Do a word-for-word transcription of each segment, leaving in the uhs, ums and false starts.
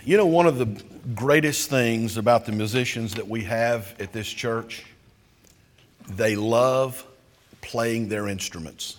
You know, one of the greatest things about the musicians that we have at this church, they love playing their instruments.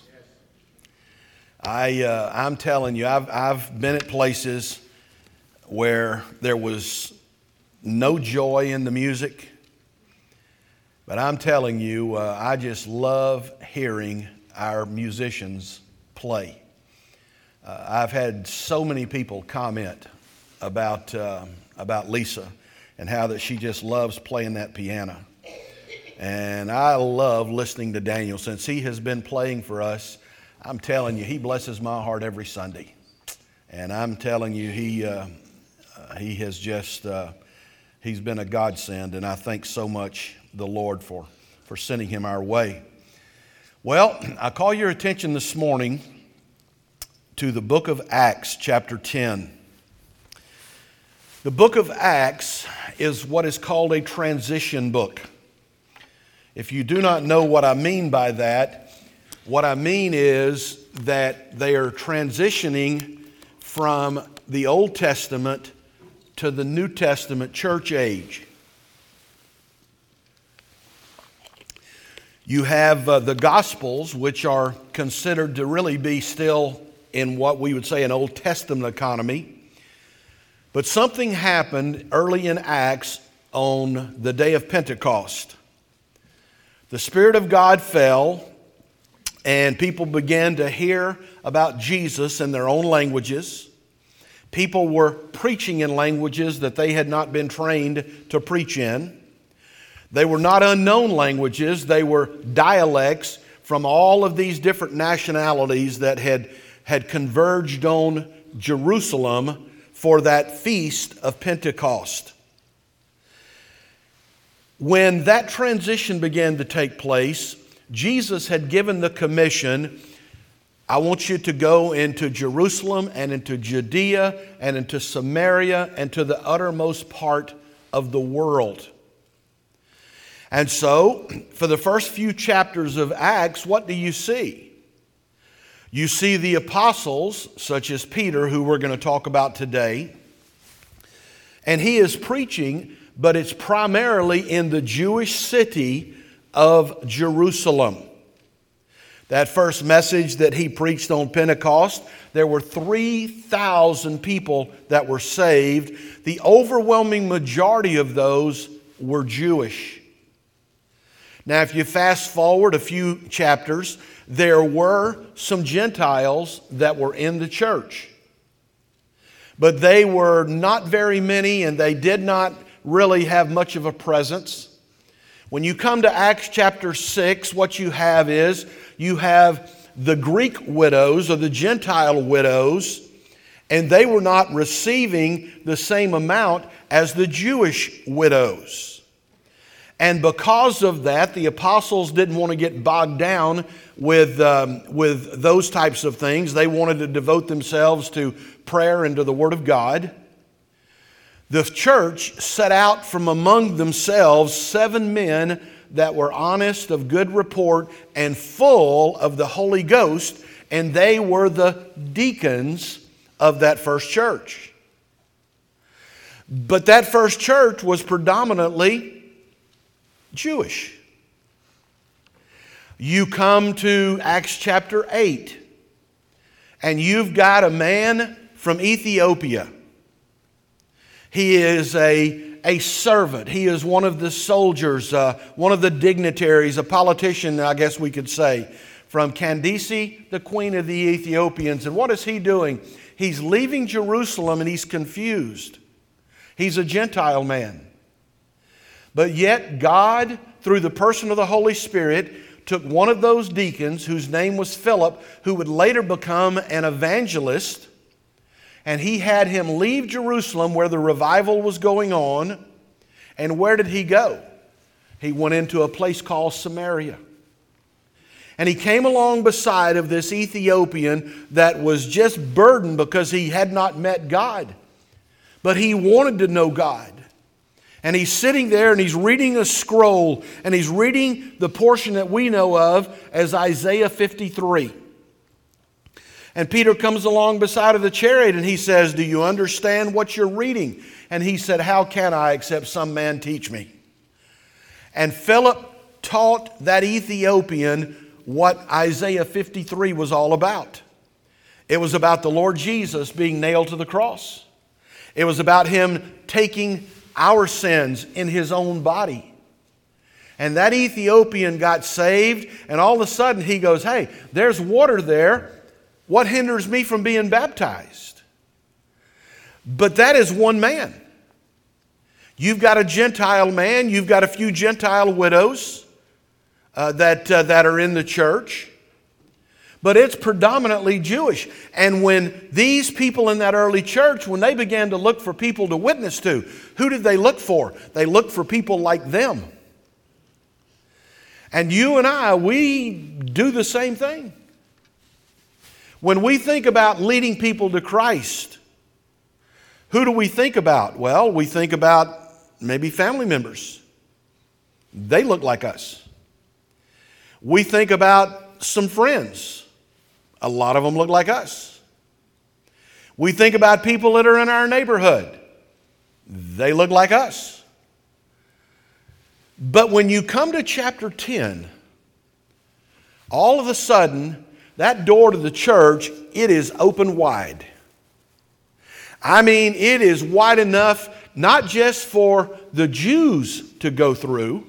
I, uh, I'm telling you, I've, I've been at places where there was no joy in the music, but I'm telling you, uh, I just love hearing our musicians play. Uh, I've had so many people comment about uh, about Lisa and how that she just loves playing that piano. And I love listening to Daniel. Since he has been playing for us, I'm telling you, he blesses my heart every Sunday. And I'm telling you, he uh, uh, he has just, uh, he's been a godsend. And I thank so much the Lord for, for sending him our way. Well, I call your attention this morning to the book of Acts, chapter ten. The book of Acts is what is called a transition book. If you do not know what I mean by that, what I mean is that they are transitioning from the Old Testament to the New Testament church age. You have uh, the Gospels, which are considered to really be still in what we would say an Old Testament economy. But something happened early in Acts on the day of Pentecost. The Spirit of God fell, and people began to hear about Jesus in their own languages. People were preaching in languages that they had not been trained to preach in. They were not unknown languages. They were dialects from all of these different nationalities that had, had converged on Jerusalem for that feast of Pentecost. When that transition began to take place, Jesus had given the commission, I want you to go into Jerusalem and into Judea and into Samaria and to the uttermost part of the world. And so, for the first few chapters of Acts, what do you see? You see the apostles, such as Peter, who we're going to talk about today, and he is preaching, but it's primarily in the Jewish city of Jerusalem. That first message that he preached on Pentecost, there were three thousand people that were saved. The overwhelming majority of those were Jewish. Now, if you fast forward a few chapters, there were some Gentiles that were in the church. But they were not very many, and they did not really have much of a presence. When you come to Acts chapter six, what you have is, you have the Greek widows or the Gentile widows, and they were not receiving the same amount as the Jewish widows. And because of that, the apostles didn't want to get bogged down with, um, with those types of things. They wanted to devote themselves to prayer and to the Word of God. The church set out from among themselves seven men that were honest, of good report, and full of the Holy Ghost, and they were the deacons of that first church. But that first church was predominantly Jewish. You come to Acts chapter eight, and you've got a man from Ethiopia. He is a, a servant. He is one of the soldiers, uh, one of the dignitaries, a politician, I guess we could say, from Candace, the queen of the Ethiopians. And what is he doing? He's leaving Jerusalem, and he's confused. He's a Gentile man. But yet God, through the person of the Holy Spirit, took one of those deacons, whose name was Philip, who would later become an evangelist, and he had him leave Jerusalem where the revival was going on. And where did he go? He went into a place called Samaria. And he came along beside of this Ethiopian that was just burdened because he had not met God. But he wanted to know God. And he's sitting there and he's reading a scroll, and he's reading the portion that we know of as Isaiah fifty-three. And Peter comes along beside of the chariot and he says, do you understand what you're reading? And he said, how can I except some man teach me? And Philip taught that Ethiopian what Isaiah fifty-three was all about. It was about the Lord Jesus being nailed to the cross. It was about him taking our sins in his own body. And that Ethiopian got saved, and all of a sudden he goes, hey, there's water there. What hinders me from being baptized? But that is one man. You've got a Gentile man, you've got a few Gentile widows uh, that, uh, that are in the church, but it's predominantly Jewish. And when these people in that early church, when they began to look for people to witness to, who did they look for? They looked for people like them. And you and I, we do the same thing. When we think about leading people to Christ, who do we think about? Well, we think about maybe family members. They look like us. We think about some friends. A lot of them look like us. We think about people that are in our neighborhood. They look like us. But when you come to chapter ten, all of a sudden, that door to the church, it is open wide. I mean, it is wide enough not just for the Jews to go through,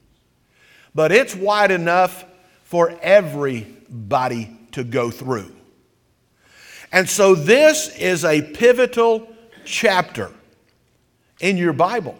but it's wide enough for everybody to go through. And so this is a pivotal chapter in your Bible.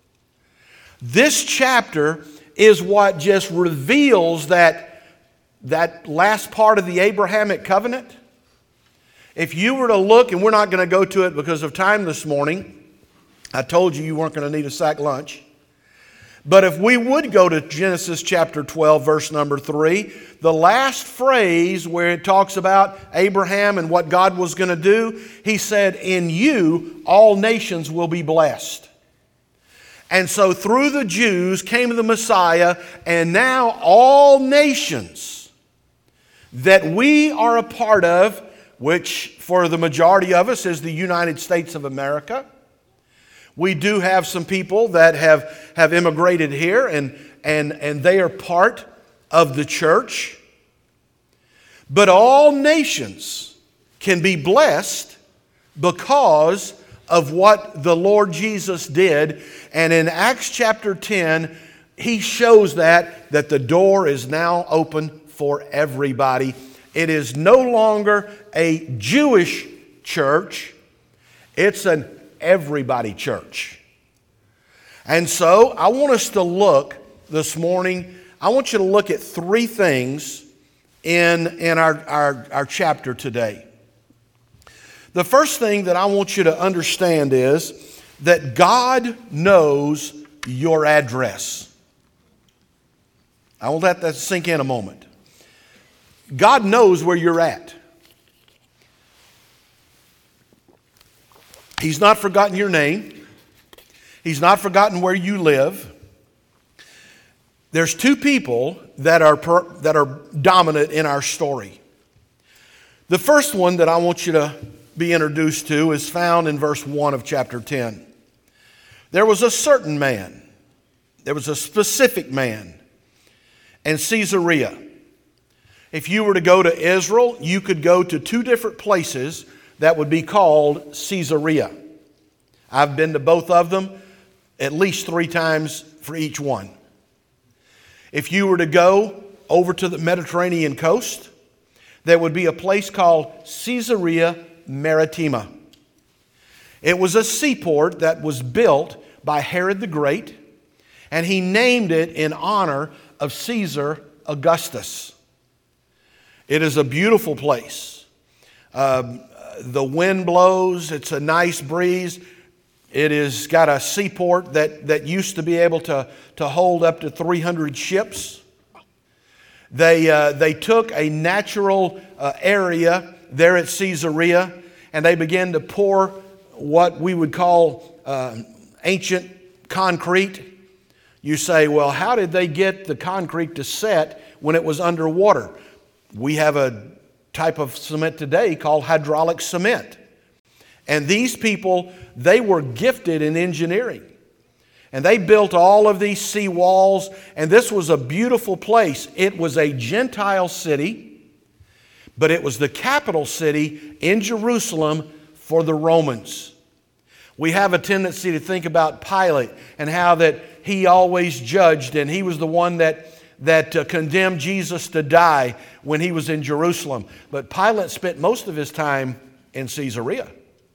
This chapter is what just reveals that, that last part of the Abrahamic covenant. If you were to look, and we're not going to go to it because of time this morning. I told you you weren't going to need a sack lunch. But if we would go to Genesis chapter twelve, verse number three, the last phrase where it talks about Abraham and what God was going to do, he said, in you all nations will be blessed. And so through the Jews came the Messiah, and now all nations that we are a part of, which for the majority of us is the United States of America. We do have some people that have, have immigrated here, and, and, and they are part of the church. But all nations can be blessed because of what the Lord Jesus did. And in Acts chapter ten, he shows that, that the door is now open for everybody. It is no longer a Jewish church. It's an everybody church. And so I want us to look this morning, I want you to look at three things in, in our, our, our chapter today. The first thing that I want you to understand is that God knows your address. I will let that sink in a moment. God knows where you're at. He's not forgotten your name. He's not forgotten where you live. There's two people that are, per, that are dominant in our story. The first one that I want you to be introduced to is found in verse one of chapter ten. There was a certain man. There was a specific man in Caesarea. If you were to go to Israel, you could go to two different places that would be called Caesarea. I've been to both of them at least three times for each one. If you were to go over to the Mediterranean coast, there would be a place called Caesarea Maritima. It was a seaport that was built by Herod the Great, and he named it in honor of Caesar Augustus. It is a beautiful place. Um, the wind blows. It's a nice breeze. It has got a seaport that, that used to be able to, to hold up to three hundred ships. They, uh, they took a natural uh, area there at Caesarea, and they began to pour what we would call uh, ancient concrete. You say, well, how did they get the concrete to set when it was underwater? We have a type of cement today called hydraulic cement. And these people, they were gifted in engineering. And they built all of these sea walls, and this was a beautiful place. It was a Gentile city, but it was the capital city in Jerusalem for the Romans. We have a tendency to think about Pilate and how that he always judged, and he was the one that, that uh, condemned Jesus to die when he was in Jerusalem. But Pilate spent most of his time in Caesarea.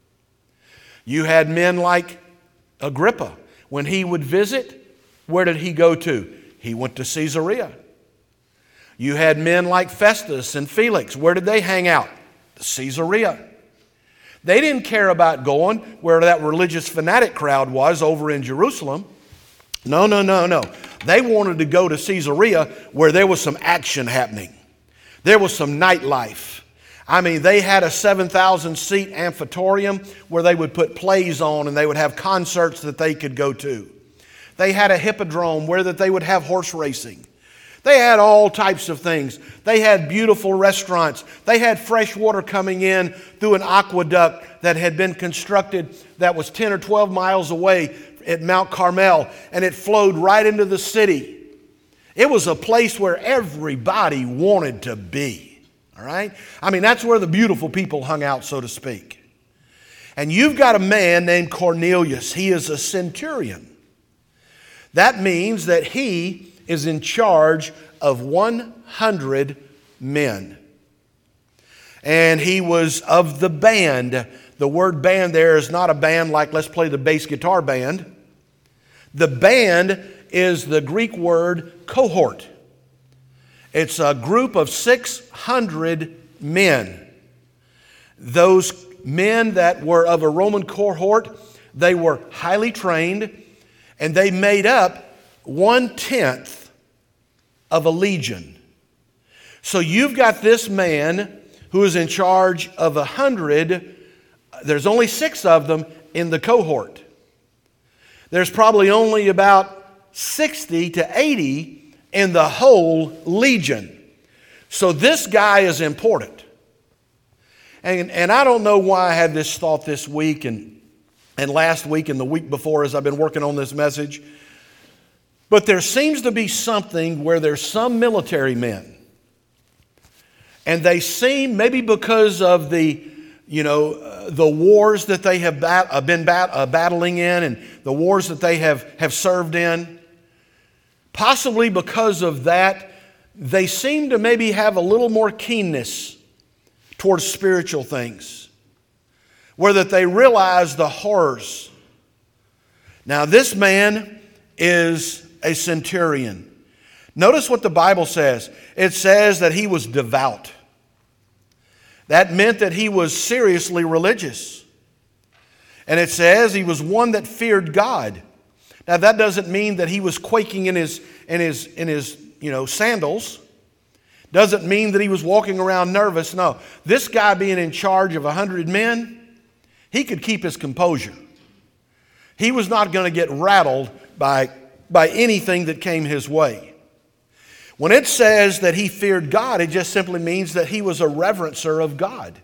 You had men like Agrippa. When he would visit, where did he go to? He went to Caesarea. You had men like Festus and Felix. Where did they hang out? Caesarea. They didn't care about going where that religious fanatic crowd was over in Jerusalem. No, no, no, no. They wanted to go to Caesarea where there was some action happening. There was some nightlife. I mean, they had a seven thousand seat amphitheater where they would put plays on and they would have concerts that they could go to. They had a hippodrome where that they would have horse racing. They had all types of things. They had beautiful restaurants. They had fresh water coming in through an aqueduct that had been constructed that was ten or twelve miles away at Mount Carmel, and it flowed right into the city. It was a place where everybody wanted to be. All right? I mean, that's where the beautiful people hung out, so to speak. And you've got a man named Cornelius. He is a centurion. That means that he is in charge of one hundred men. And he was of the band. The word band there is not a band like let's play the bass guitar band. The band is the Greek word cohort. It's a group of six hundred men. Those men that were of a Roman cohort, they were highly trained, and they made up one-tenth of a legion. So you've got this man who is in charge of a hundred. There's only six of them in the cohort. There's probably only about sixty to eighty in the whole legion. So this guy is important. And, and I don't know why I had this thought this week and, and last week and the week before as I've been working on this message. But there seems to be something where there's some military men. And they seem, maybe because of the, you know, uh, the wars that they have bat- uh, been bat- uh, battling in and the wars that they have, have served in, possibly because of that, they seem to maybe have a little more keenness towards spiritual things, where that they realize the horrors. Now, this man is a centurion. Notice what the Bible says. It says that he was devout. That meant that he was seriously religious. And it says he was one that feared God. Now, that doesn't mean that he was quaking in his, in his, in his you know, sandals. Doesn't mean that he was walking around nervous. No. This guy being in charge of a hundred men, he could keep his composure. He was not going to get rattled by, by anything that came his way. When it says that he feared God, it just simply means that he was a reverencer of God.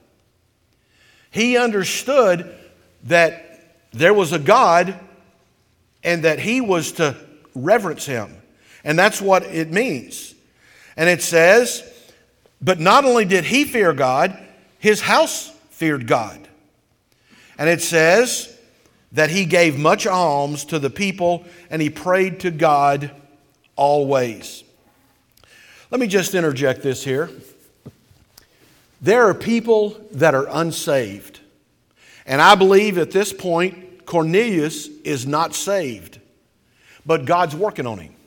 He understood that there was a God and that he was to reverence him. And that's what it means. And it says, but not only did he fear God, his house feared God. And it says that he gave much alms to the people and he prayed to God always. Let me just interject this here. There are people that are unsaved. And I believe at this point, Cornelius is not saved, but God's working on him.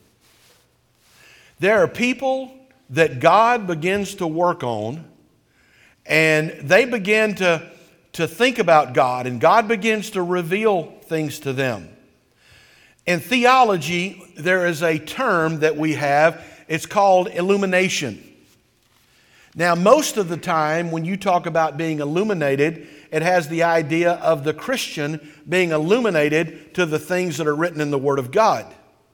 There are people that God begins to work on, and they begin to, to think about God, and God begins to reveal things to them. In theology, there is a term that we have. It's called illumination. Now, most of the time when you talk about being illuminated, it has the idea of the Christian being illuminated to the things that are written in the Word of God.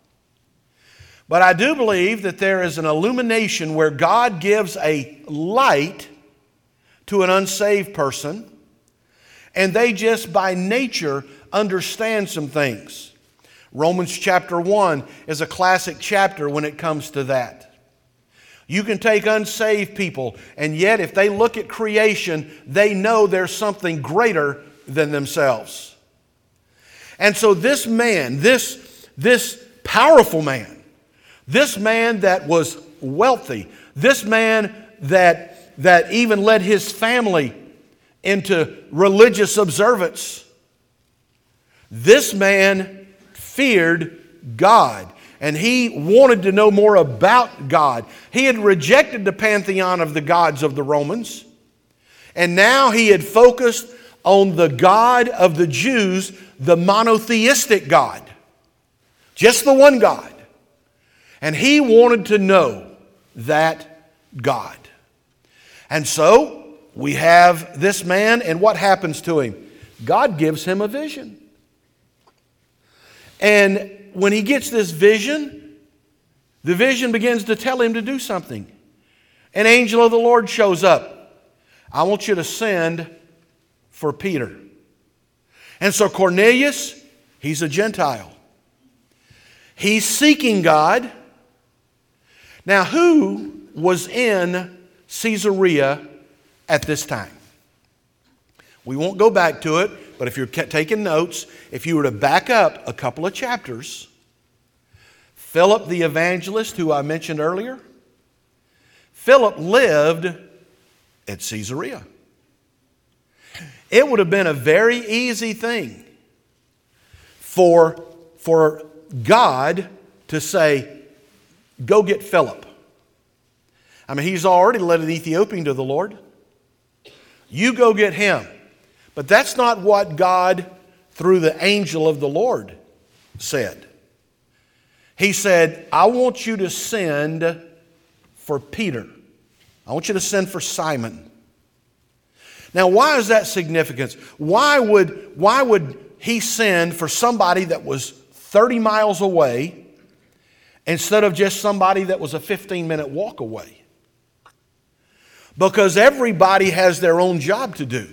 But I do believe that there is an illumination where God gives a light to an unsaved person, and they just by nature understand some things. Romans chapter one is a classic chapter when it comes to that. You can take unsaved people, and yet if they look at creation, they know there's something greater than themselves. And so this man, this, this powerful man, this man that was wealthy, this man that, that even led his family into religious observance, this man feared God. And he wanted to know more about God. He had rejected the pantheon of the gods of the Romans. And now he had focused on the God of the Jews, the monotheistic God. Just the one God. And he wanted to know that God. And so we have this man, and what happens to him? God gives him a vision. And when he gets this vision, the vision begins to tell him to do something. An angel of the Lord shows up. I want you to send for Peter. And so Cornelius, he's a Gentile. He's seeking God. Now, who was in Caesarea at this time? We won't go back to it. But if you're taking notes, if you were to back up a couple of chapters, Philip the evangelist, who I mentioned earlier, Philip lived at Caesarea. It would have been a very easy thing for, for God to say, go get Philip. I mean, he's already led an Ethiopian to the Lord. You go get him. But that's not what God, through the angel of the Lord, said. He said, I want you to send for Peter. I want you to send for Simon. Now, why is that significant? Why would, why would he send for somebody that was thirty miles away instead of just somebody that was a fifteen minute walk away? Because everybody has their own job to do.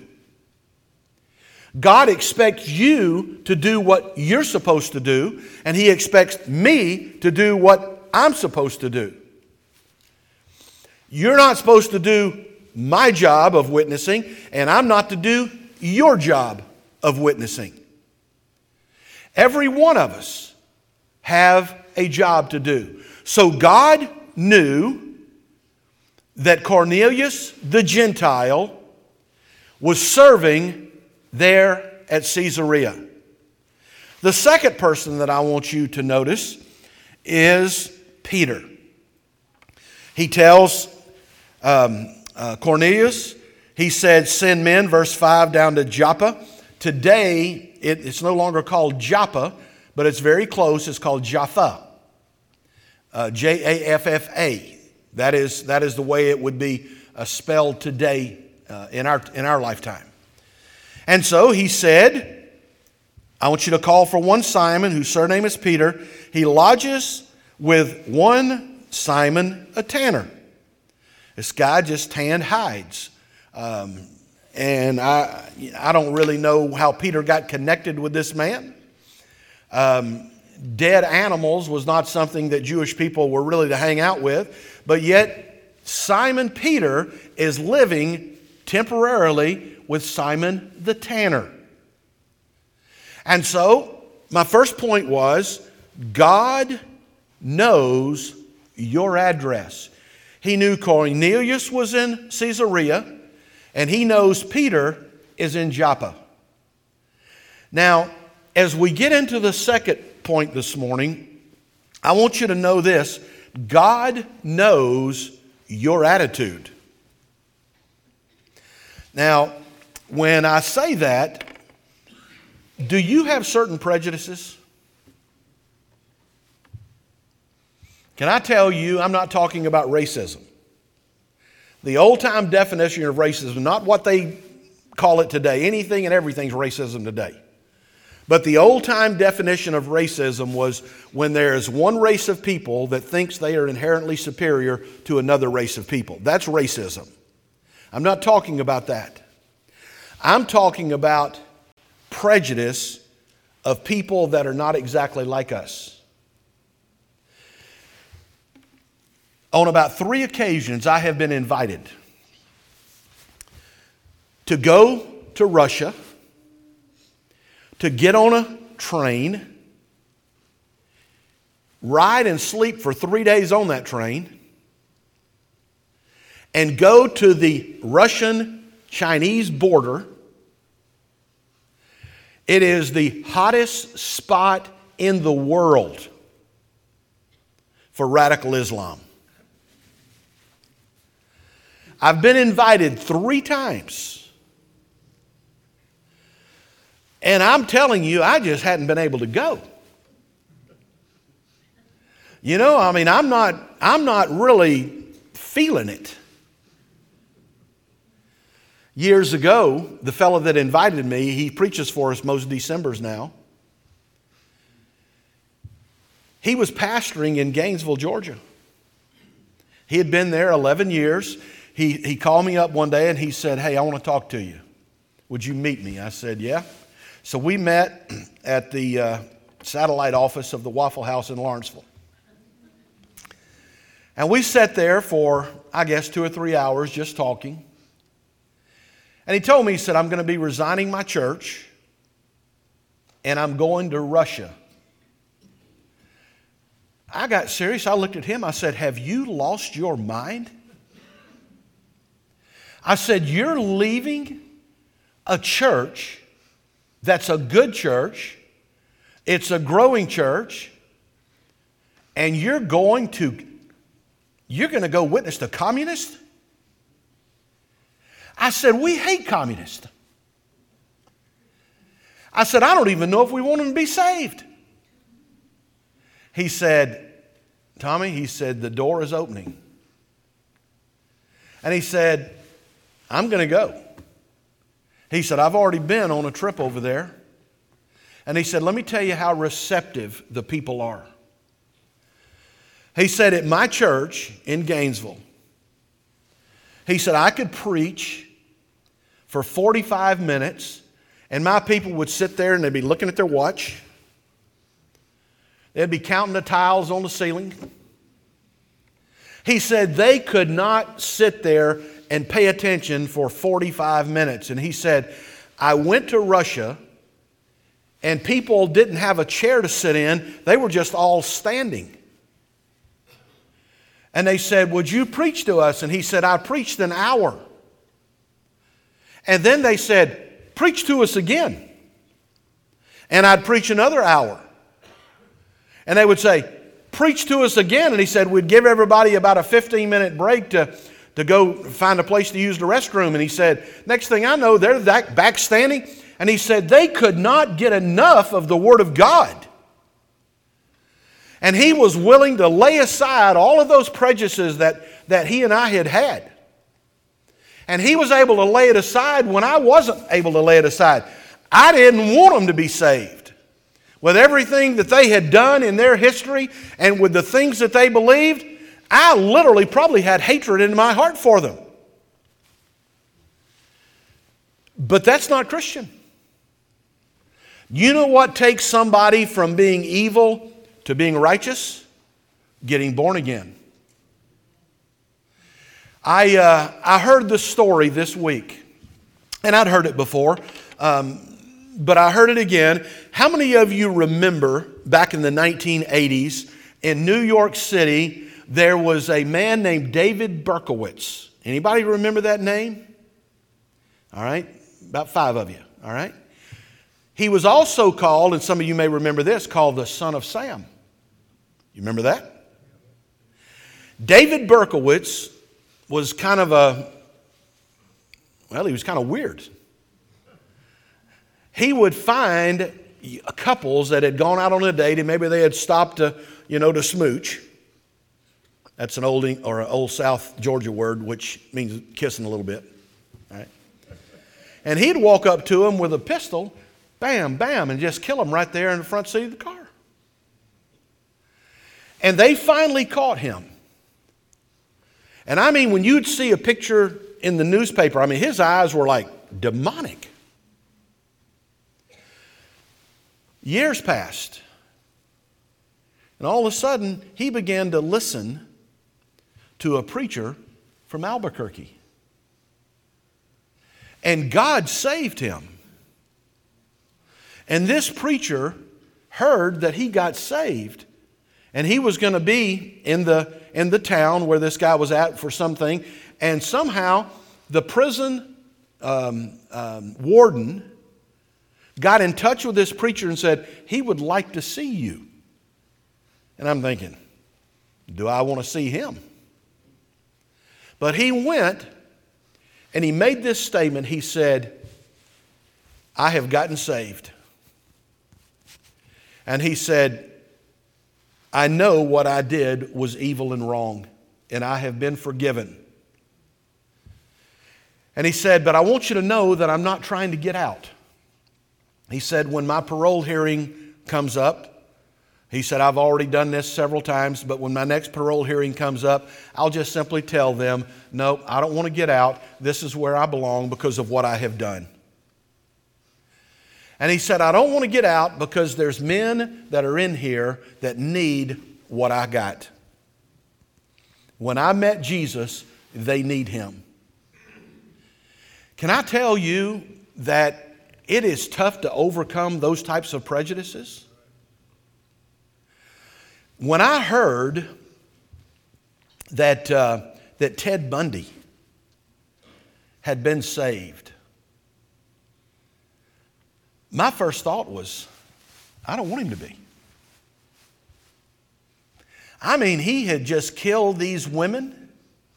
God expects you to do what you're supposed to do, and He expects me to do what I'm supposed to do. You're not supposed to do my job of witnessing, and I'm not to do your job of witnessing. Every one of us have a job to do. So God knew that Cornelius the Gentile was serving there at Caesarea. The second person that I want you to notice is Peter. He tells um, uh, Cornelius, he said, send men, verse five, down to Joppa. Today, it, it's no longer called Joppa, but it's very close. It's called Jaffa. Uh, J A F F A. That is, that is the way it would be uh, spelled today uh, in our, in our lifetime. And so he said, I want you to call for one Simon, whose surname is Peter. He lodges with one Simon, a tanner. This guy just tanned hides. Um, and I, I don't really know how Peter got connected with this man. Um, dead animals was not something that Jewish people were really to hang out with. But yet, Simon Peter is living temporarily with Simon the tanner. And so, my first point was, God knows your address. He knew Cornelius was in Caesarea, and he knows Peter is in Joppa. Now, as we get into the second point this morning, I want you to know this. God knows your attitude. Now, when I say that, do you have certain prejudices? Can I tell you, I'm not talking about racism. The old-time definition of racism, not what they call it today. Anything and everything's racism today. But the old-time definition of racism was when there is one race of people that thinks they are inherently superior to another race of people. That's racism. I'm not talking about that. I'm talking about prejudice of people that are not exactly like us. On about three occasions, I have been invited to go to Russia, to get on a train, ride and sleep for three days on that train, and go to the Russian-Chinese border. It is the hottest spot in the world for radical Islam. I've been invited three times. And I'm telling you, I just hadn't been able to go. You know, I mean, I'm not, I'm not really feeling it. Years ago, the fellow that invited me, he preaches for us most Decembers now. He was pastoring in Gainesville, Georgia. He had been there eleven years. He, he called me up one day and he said, "Hey, I want to talk to you. Would you meet me?" I said, "Yeah." So we met at the uh, satellite office of the Waffle House in Lawrenceville. And we sat there for, I guess, two or three hours just talking. And he told me, he said, "I'm going to be resigning my church and I'm going to Russia." I got serious. I looked at him. I said, "Have you lost your mind?" I said, "You're leaving a church that's a good church. It's a growing church. And you're going to, you're going to go witness to communists?" I said, "We hate communists." I said, "I don't even know if we want them to be saved." He said, "Tommy," he said, "the door is opening." And he said, "I'm going to go." He said, "I've already been on a trip over there." And he said, "Let me tell you how receptive the people are." He said, "At my church in Gainesville," he said, "I could preach for forty-five minutes and my people would sit there and they'd be looking at their watch. They'd be counting the tiles on the ceiling." He said they could not sit there and pay attention for forty-five minutes. And he said, "I went to Russia and people didn't have a chair to sit in. They were just all standing. And they said, 'Would you preach to us?' And he said, 'I preached an hour.' And then they said, 'Preach to us again.' And I'd preach another hour. And they would say, 'Preach to us again.' And he said, we'd give everybody about a fifteen minute break to, to go find a place to use the restroom. And he said, next thing I know, they're back standing. And he said, they could not get enough of the Word of God. And he was willing to lay aside all of those prejudices that, that he and I had had. And he was able to lay it aside when I wasn't able to lay it aside. I didn't want them to be saved. With everything that they had done in their history and with the things that they believed, I literally probably had hatred in my heart for them. But that's not Christian. You know what takes somebody from being evil to being righteous? Getting born again. I, uh, I heard this story this week, and I'd heard it before, um, but I heard it again. How many of you remember back in the nineteen eighties in New York City, there was a man named David Berkowitz? Anybody remember that name? All right, about five of you, all right? He was also called, and some of you may remember this, called the Son of Sam. You remember that? David Berkowitz was kind of a, well, he was kind of weird. He would find couples that had gone out on a date and maybe they had stopped to, you know, to smooch. That's an old or an old South Georgia word, which means kissing a little bit. All right. And he'd walk up to them with a pistol, bam, bam, and just kill them right there in the front seat of the car. And they finally caught him. And I mean, when you'd see a picture in the newspaper. I mean, his eyes were like demonic. Years passed. And all of a sudden, he began to listen to a preacher from Albuquerque. And God saved him. And this preacher heard that he got saved. And he was going to be in the, in the town where this guy was at for something. And somehow the prison um, um, warden got in touch with this preacher and said, he would like to see you. And I'm thinking, do I want to see him? But he went and he made this statement. He said, I have gotten saved. And he said, I know what I did was evil and wrong, and I have been forgiven. And he said, but I want you to know that I'm not trying to get out. He said, when my parole hearing comes up, he said, I've already done this several times, but when my next parole hearing comes up, I'll just simply tell them, no, I don't want to get out. This is where I belong because of what I have done. And he said, I don't want to get out because there's men that are in here that need what I got. When I met Jesus, they need him. Can I tell you that it is tough to overcome those types of prejudices? When I heard that, uh, that Ted Bundy had been saved, my first thought was, I don't want him to be. I mean, he had just killed these women.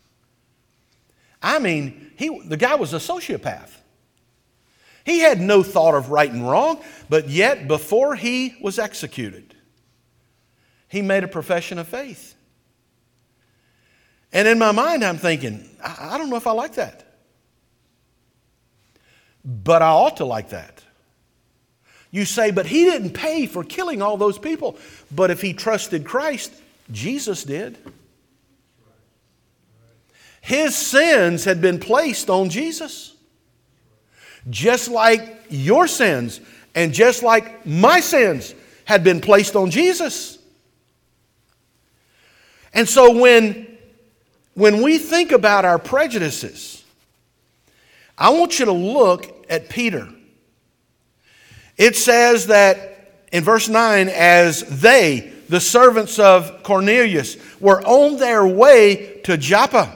I mean, he, the guy was a sociopath. He had no thought of right and wrong, but yet before he was executed, he made a profession of faith. And in my mind, I'm thinking, I, I don't know if I like that. But I ought to like that. You say, but he didn't pay for killing all those people. But if he trusted Christ, Jesus did. His sins had been placed on Jesus. Just like your sins and just like my sins had been placed on Jesus. And so when, when we think about our prejudices, I want you to look at Peter. It says that in verse nine, as they, the servants of Cornelius, were on their way to Joppa,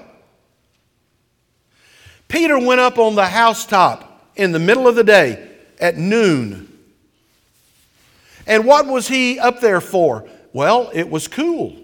Peter went up on the housetop in the middle of the day at noon. And what was he up there for? Well, it was cool.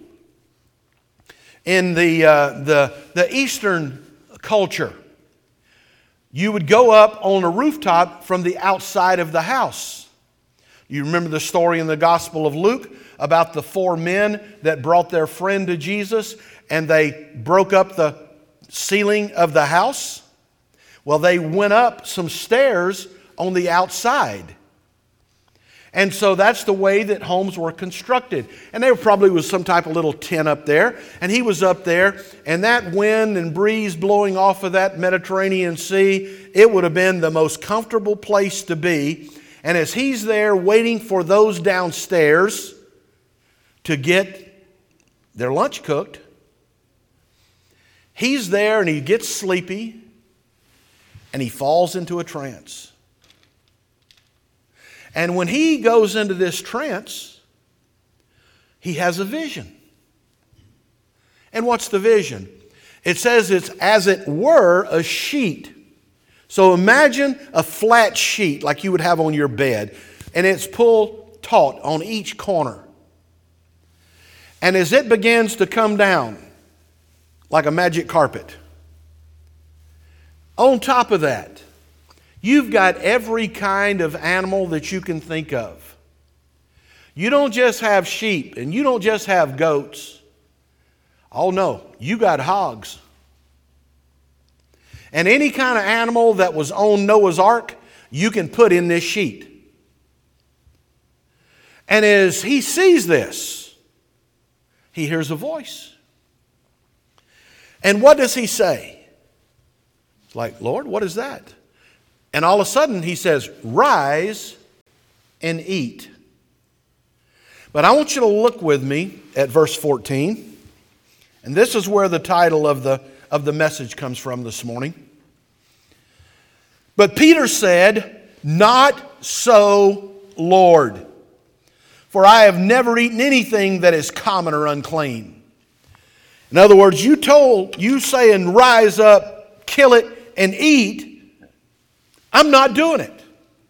In the, uh, the, the Eastern culture, you would go up on a rooftop from the outside of the house. You remember the story in the Gospel of Luke about the four men that brought their friend to Jesus and they broke up the ceiling of the house? Well, they went up some stairs on the outside. And so that's the way that homes were constructed. And there probably was some type of little tent up there. And he was up there, and that wind and breeze blowing off of that Mediterranean Sea, it would have been the most comfortable place to be. And as he's there waiting for those downstairs to get their lunch cooked, he's there and he gets sleepy and he falls into a trance. And when he goes into this trance, he has a vision. And what's the vision? It says it's as it were a sheet. So imagine a flat sheet like you would have on your bed, and it's pulled taut on each corner. And as it begins to come down like a magic carpet, on top of that, you've got every kind of animal that you can think of. You don't just have sheep and you don't just have goats. Oh no, you got hogs. And any kind of animal that was on Noah's Ark, you can put in this sheet. And as he sees this, he hears a voice. And what does he say? It's like, Lord, what is that? And all of a sudden he says, rise and eat. But I want you to look with me at verse fourteen. And this is where the title of the, of the message comes from this morning. But Peter said, not so, Lord, for I have never eaten anything that is common or unclean. In other words, you told, you saying rise up, kill it, and eat. I'm not doing it.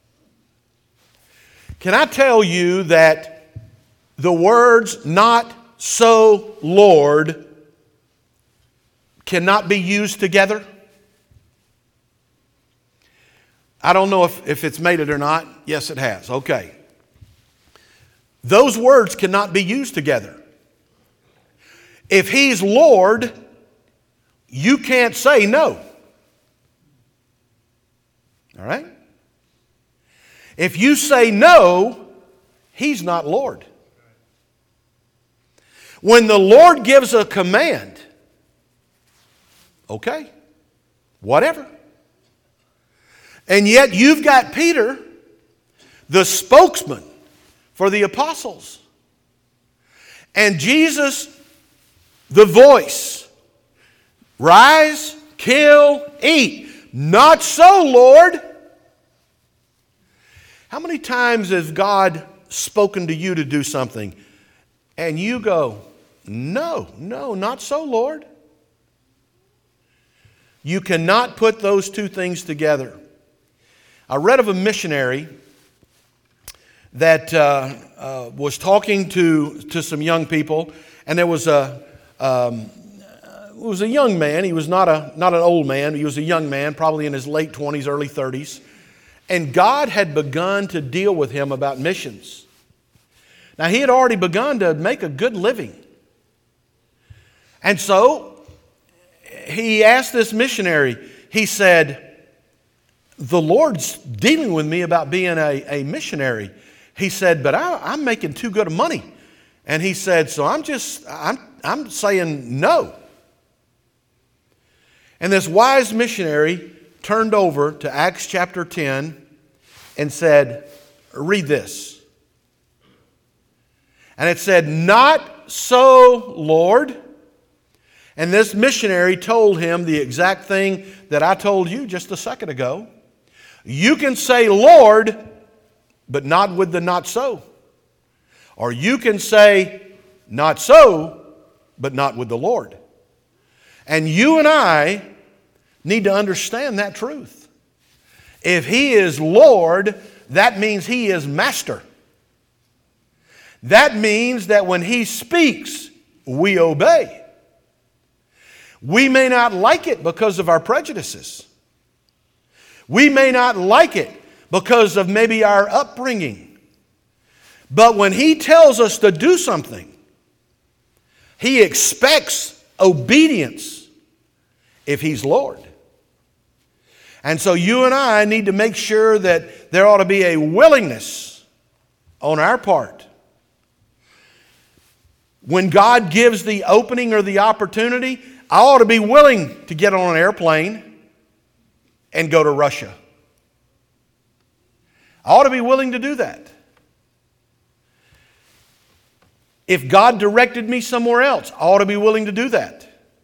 Can I tell you that the words not so, Lord, cannot be used together? I don't know if, if it's made it or not. Yes, it has. Okay. Those words cannot be used together. If He's Lord, you can't say no. All right? If you say no, He's not Lord. When the Lord gives a command, okay, whatever. And yet you've got Peter, the spokesman for the apostles. And Jesus, the voice. Rise, kill, eat. Not so, Lord. How many times has God spoken to you to do something and you go, no, no, not so, Lord? You cannot put those two things together. I read of a missionary that uh, uh, was talking to, to some young people, and there was a um, it was a young man. He was not a not an old man. He was a young man, probably in his late twenties, early thirties, and God had begun to deal with him about missions. Now he had already begun to make a good living, and so he asked this missionary. He said, the Lord's dealing with me about being a, a missionary. He said, but I, I'm making too good of money. And he said, so I'm just, I'm, I'm saying no. And this wise missionary turned over to Acts chapter ten and said, read this. And it said, not so, Lord. And this missionary told him the exact thing that I told you just a second ago. You can say Lord, but not with the not so. Or you can say not so, but not with the Lord. And you and I need to understand that truth. If He is Lord, that means He is master. That means that when He speaks, we obey. We may not like it because of our prejudices. We may not like it because of maybe our upbringing. But when He tells us to do something, He expects obedience if He's Lord. And so you and I need to make sure that there ought to be a willingness on our part. When God gives the opening or the opportunity, I ought to be willing to get on an airplane and go to Russia. I ought to be willing to do that. If God directed me somewhere else, I ought to be willing to do that.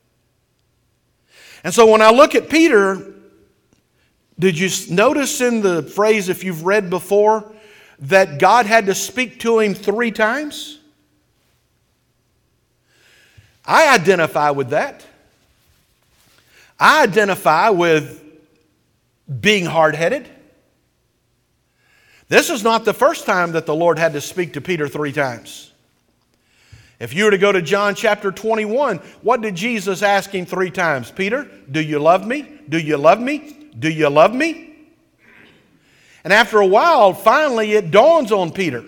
And so when I look at Peter, did you notice in the phrase, if you've read before, that God had to speak to him three times? I identify with that. I identify with being hard-headed. This is not the first time that the Lord had to speak to Peter three times. If you were to go to John chapter twenty-one, what did Jesus ask him three times? Peter, do you love me? Do you love me? Do you love me? And after a while, finally it dawns on Peter.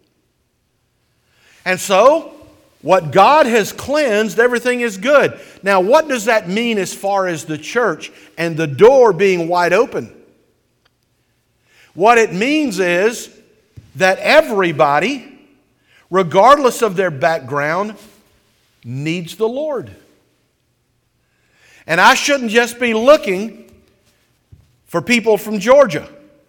And so, what God has cleansed, everything is good. Now, what does that mean as far as the church and the door being wide open? What it means is that everybody, regardless of their background, needs the Lord. And I shouldn't just be looking for people from Georgia.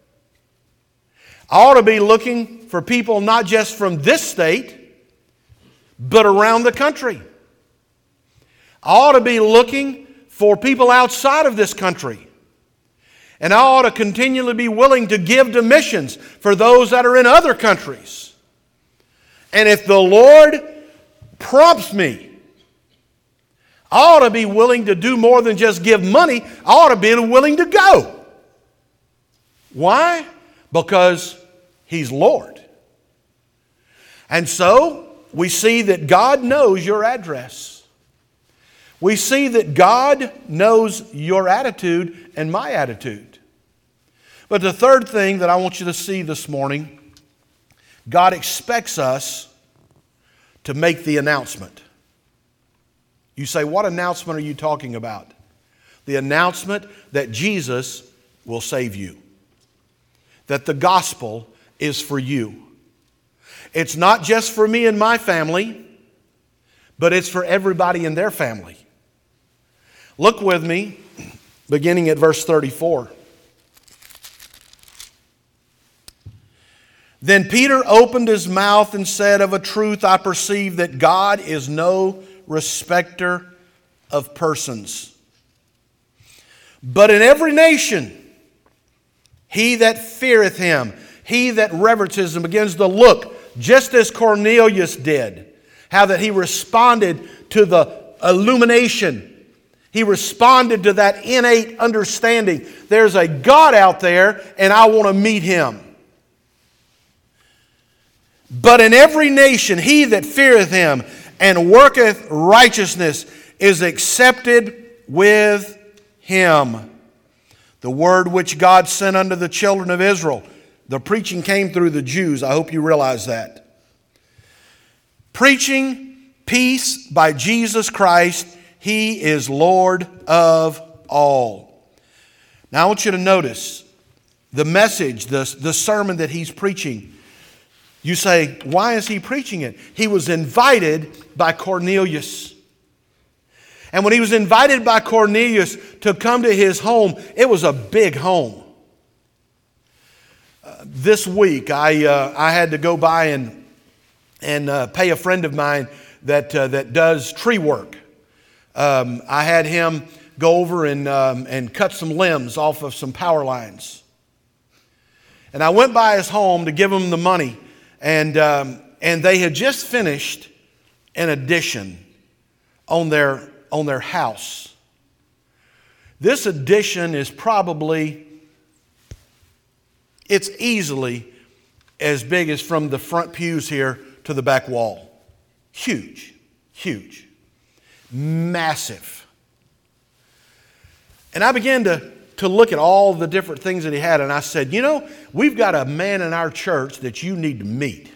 I ought to be looking for people not just from this state, but around the country. I ought to be looking for people outside of this country. And I ought to continually be willing to give to missions for those that are in other countries. And if the Lord prompts me, I ought to be willing to do more than just give money. I ought to be willing to go. Why? Because He's Lord. And so, we see that God knows your address. We see that God knows your attitude and my attitude. But the third thing that I want you to see this morning, God expects us to make the announcement. You say, what announcement are you talking about? The announcement that Jesus will save you. That the gospel is for you. It's not just for me and my family, but it's for everybody in their family. Look with me, beginning at verse thirty-four. Then Peter opened his mouth and said, of a truth I perceive that God is no respecter of persons. But in every nation, he that feareth him, he that reverences him, begins to look, just as Cornelius did. How that he responded to the illumination. He responded to that innate understanding. There's a God out there and I want to meet Him. But in every nation, he that feareth him and worketh righteousness is accepted with him. The word which God sent unto the children of Israel. The preaching came through the Jews. I hope you realize that. Preaching peace by Jesus Christ. He is Lord of all. Now I want you to notice the message, the, the sermon that he's preaching. You say, why is he preaching it? He was invited by Cornelius. And when he was invited by Cornelius to come to his home, it was a big home. Uh, this week, I uh, I had to go by and and uh, pay a friend of mine that uh, that does tree work. Um, I had him go over and um, and cut some limbs off of some power lines. And I went by his home to give him the money. And um, and they had just finished an addition on their on their house. This addition is probably, it's easily as big as from the front pews here to the back wall. Huge, huge, massive. And I began to to look at all the different things that he had. And I said, you know, we've got a man in our church that you need to meet.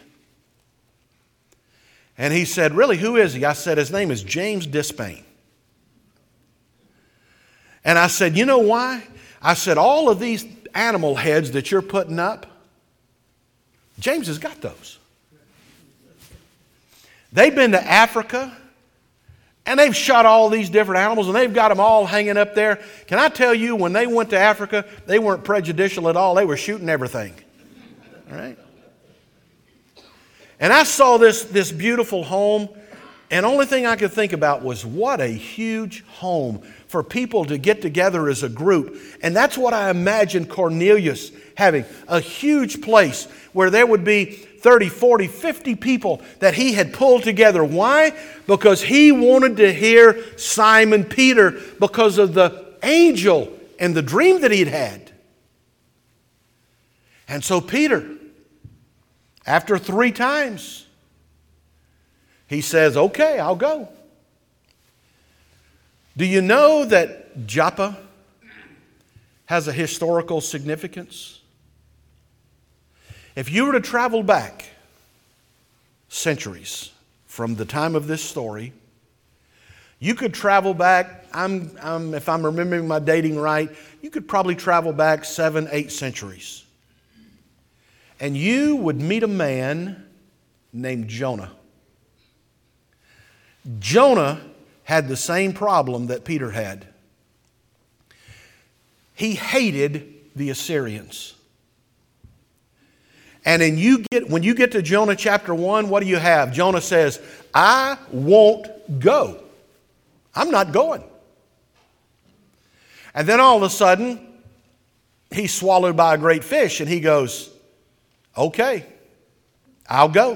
And he said, really, who is he? I said, his name is James Despain. And I said, you know why? I said, all of these animal heads that you're putting up, James has got those. They've been to Africa. And they've shot all these different animals and they've got them all hanging up there. Can I tell you, when they went to Africa, they weren't prejudicial at all. They were shooting everything. All right? And I saw this, this beautiful home, and the only thing I could think about was what a huge home for people to get together as a group. And that's what I imagined Cornelius having, a huge place where there would be thirty, forty, fifty people that he had pulled together. Why? Because he wanted to hear Simon Peter because of the angel and the dream that he'd had. And so Peter, after three times, he says, okay, I'll go. Do you know that Joppa has a historical significance? If you were to travel back centuries from the time of this story, you could travel back, I'm, I'm, if I'm remembering my dating right, you could probably travel back seven, eight centuries. And you would meet a man named Jonah. Jonah had the same problem that Peter had. He hated the Assyrians. And then you get, when you get to Jonah chapter one, what do you have? Jonah says, I won't go. I'm not going. And then all of a sudden, he's swallowed by a great fish, and he goes, okay, I'll go.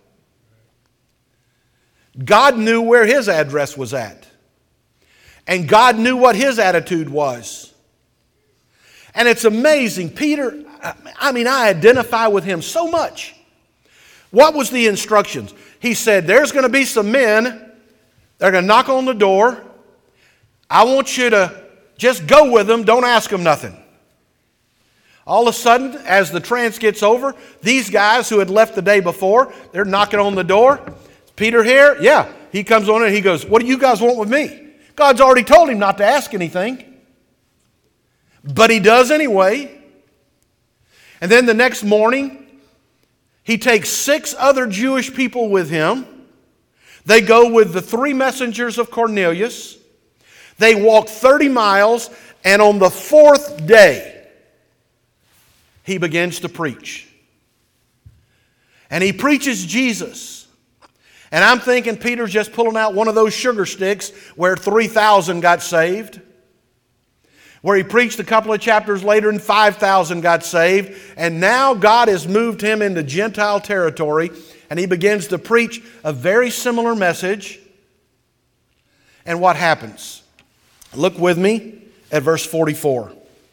God knew where his address was at. And God knew what his attitude was. And it's amazing. Peter, I mean, I identify with him so much. What was the instructions? He said, there's going to be some men. They're going to knock on the door. I want you to just go with them. Don't ask them nothing. All of a sudden, as the trance gets over, these guys who had left the day before, they're knocking on the door. Is Peter here? Yeah. He comes on and he goes, what do you guys want with me? God's already told him not to ask anything. But he does anyway. And then the next morning, he takes six other Jewish people with him. They go with the three messengers of Cornelius. They walk thirty miles, and on the fourth day, he begins to preach. And he preaches Jesus. And I'm thinking Peter's just pulling out one of those sugar sticks where three thousand got saved. Where he preached a couple of chapters later and five thousand got saved. And now God has moved him into Gentile territory, and he begins to preach a very similar message. And what happens? Look with me at verse forty-four.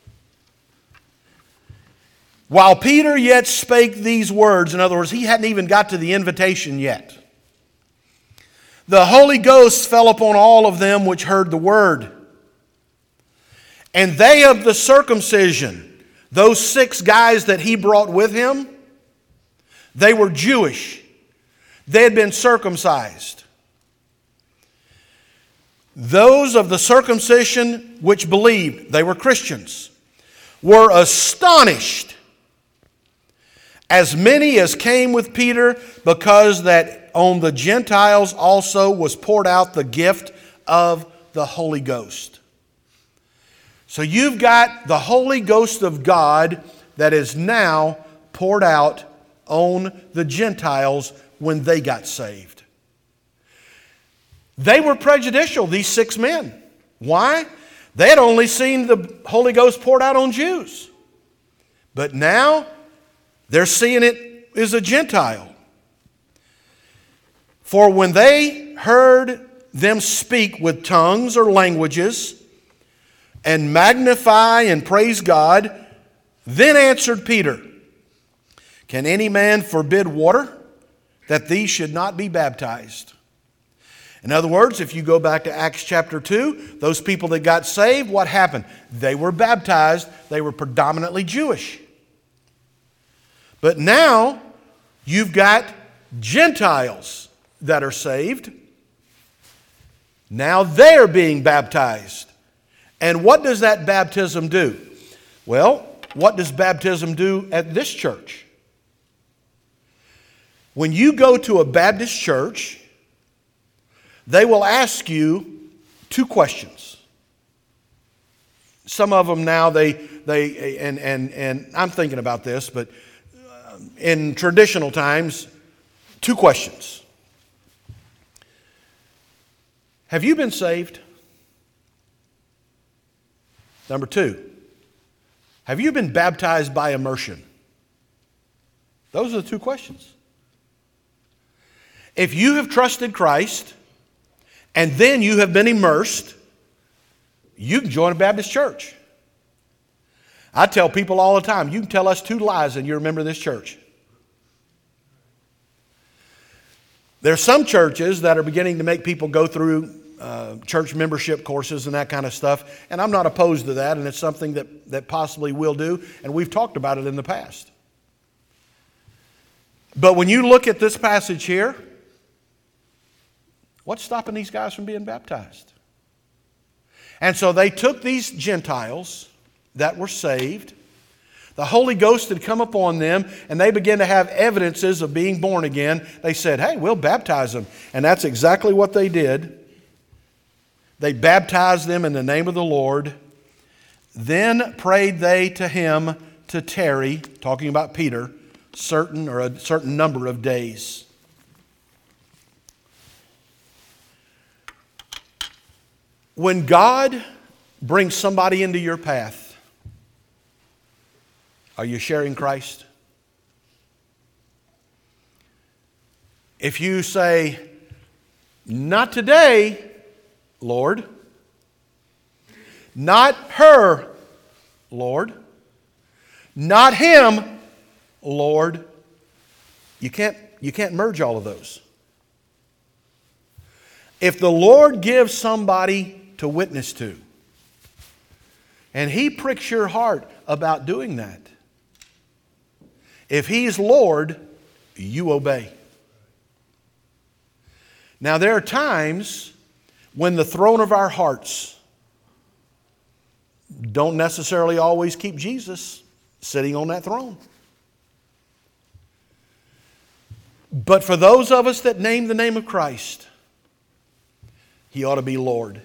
While Peter yet spake these words, in other words, he hadn't even got to the invitation yet, the Holy Ghost fell upon all of them which heard the word. And they of the circumcision, those six guys that he brought with him, they were Jewish. They had been circumcised. Those of the circumcision which believed, they were Christians, were astonished, as many as came with Peter, because that on the Gentiles also was poured out the gift of the Holy Ghost. So you've got the Holy Ghost of God that is now poured out on the Gentiles when they got saved. They were prejudicial, these six men. Why? They had only seen the Holy Ghost poured out on Jews. But now they're seeing it as a Gentile. For when they heard them speak with tongues or languages, and magnify and praise God, then answered Peter, can any man forbid water, that these should not be baptized? In other words, if you go back to Acts chapter two, those people that got saved, what happened? They were baptized. They were predominantly Jewish. But now, you've got Gentiles that are saved. Now they're being baptized. And what does that baptism do? Well, what does baptism do at this church? When you go to a Baptist church, they will ask you two questions. Some of them now, they, they and, and, and I'm thinking about this, but in traditional times, two questions. Have you been saved? Number two, have you been baptized by immersion? Those are the two questions. If you have trusted Christ and then you have been immersed, you can join a Baptist church. I tell people all the time, you can tell us two lies and you remember this church. There are some churches that are beginning to make people go through Uh, church membership courses and that kind of stuff. And I'm not opposed to that, and it's something that, that possibly will do, and we've talked about it in the past. But when you look at this passage here, what's stopping these guys from being baptized? And so they took these Gentiles that were saved. The Holy Ghost had come upon them, and they began to have evidences of being born again. They said, hey, we'll baptize them. And that's exactly what they did. They baptized them in the name of the Lord. Then prayed they to him to tarry, talking about Peter, certain or a certain number of days. When God brings somebody into your path, are you sharing Christ? If you say, not today, Lord, not her, Lord, not him, Lord, you can't, you can't merge all of those. If the Lord gives somebody to witness to, and He pricks your heart about doing that, if He's Lord, you obey. Now there are times when the throne of our hearts don't necessarily always keep Jesus sitting on that throne. But for those of us that name the name of Christ, He ought to be Lord.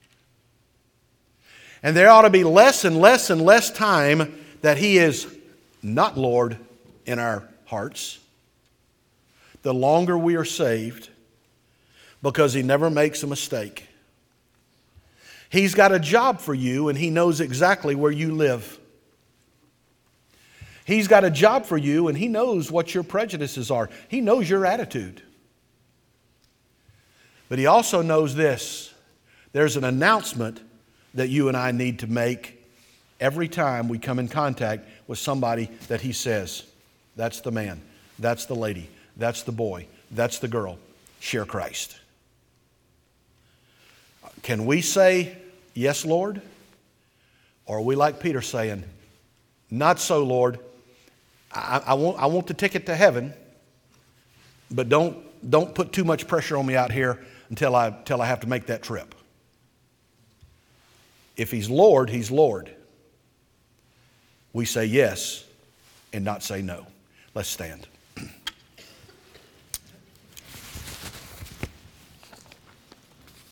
And there ought to be less and less and less time that He is not Lord in our hearts, the longer we are saved, because He never makes a mistake. He's got a job for you, and He knows exactly where you live. He's got a job for you, and He knows what your prejudices are. He knows your attitude. But He also knows this. There's an announcement that you and I need to make every time we come in contact with somebody that He says, that's the man, that's the lady, that's the boy, that's the girl. Share Christ. Can we say, yes, Lord? Or are we like Peter saying, not so, Lord. I, I, want, I want the ticket to heaven, but don't, don't put too much pressure on me out here until I, until I have to make that trip. If He's Lord, He's Lord. We say yes and not say no. Let's stand.